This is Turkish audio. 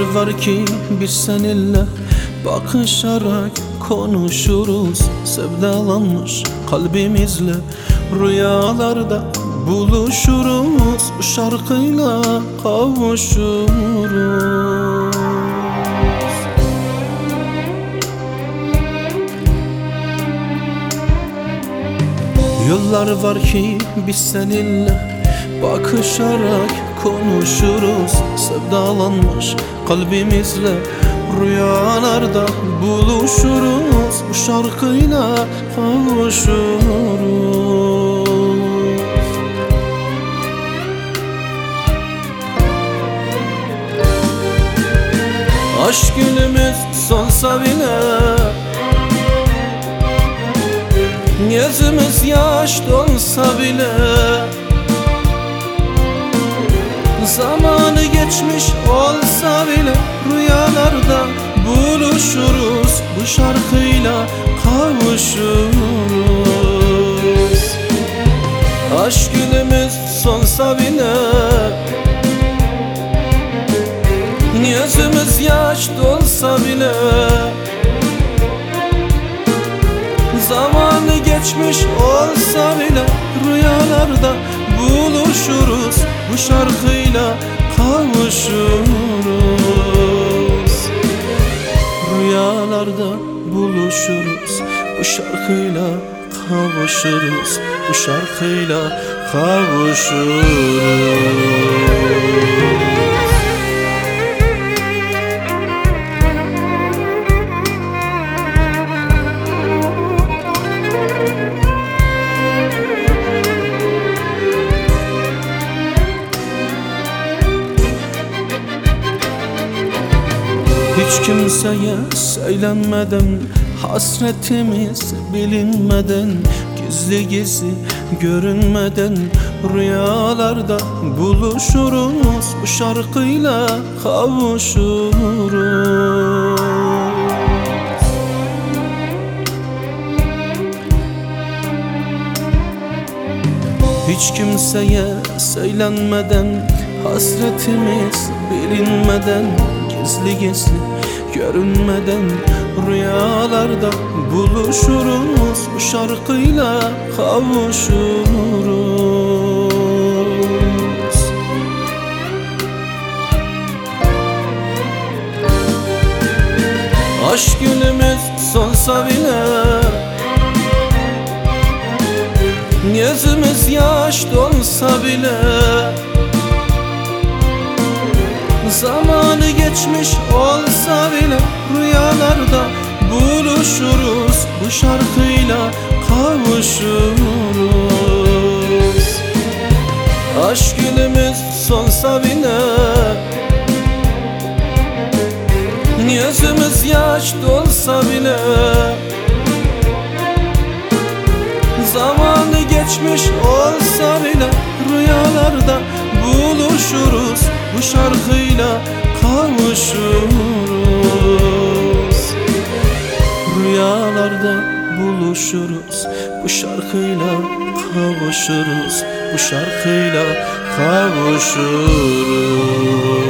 var ki biz seninle bakışarak konuşuruz. Sevdalanmış kalbimizle rüyalarda buluşuruz. Bu şarkıyla kavuşuruz. Yıllar var ki biz seninle bakışarak konuşuruz. Sevdalanmış kalbimizle rüyalarda buluşuruz. Bu şarkıyla kavuşuruz. Aşk günümüz sonsa bile, gözümüz yaş donsa bile, zamanı geçmiş olsa bile rüyalarda buluşuruz. Bu şarkıyla kavuşuruz. Aşk günümüz sonsa bile, gözümüz yaş dolsa bile, zamanı geçmiş olsa bile rüyalarda buluşuruz. Bu şarkıyla kavuşuruz. Rüyalarda buluşuruz. Bu şarkıyla kavuşuruz. Bu şarkıyla kavuşuruz. Hiç kimseye söylenmeden, hasretimiz bilinmeden, gizli gizli görünmeden rüyalarda buluşuruz. Bu şarkıyla kavuşuruz. Hiç kimseye söylenmeden, hasretimiz bilinmeden, gizli gizli görünmeden rüyalarda buluşuruz. Bu şarkıyla kavuşuruz. Aşk günümüz sonsa bile, gözümüz yaş donsa bile, zamanı geçmiş olsa bile rüyalarda buluşuruz. Bu şarkıyla kavuşuruz. Aşk günümüz sonsa bile, gözümüz yaş dolsa bile, zamanı geçmiş olsa bile rüyalarda buluşuruz. Bu şarkıyla kavuşuruz. Rüyalarda buluşuruz. Bu şarkıyla kavuşuruz. Bu şarkıyla kavuşuruz.